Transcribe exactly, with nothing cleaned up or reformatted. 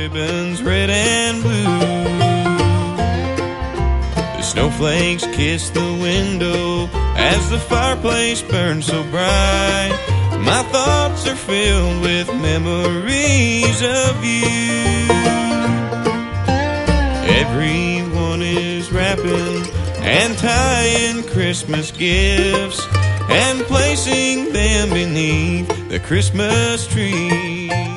ribbons red and blue. The snowflakes kiss the window as the fireplace burns so bright. My thoughts are filled with memories of you. Everyone is wrapping and tying Christmas gifts and placing them beneath the Christmas tree.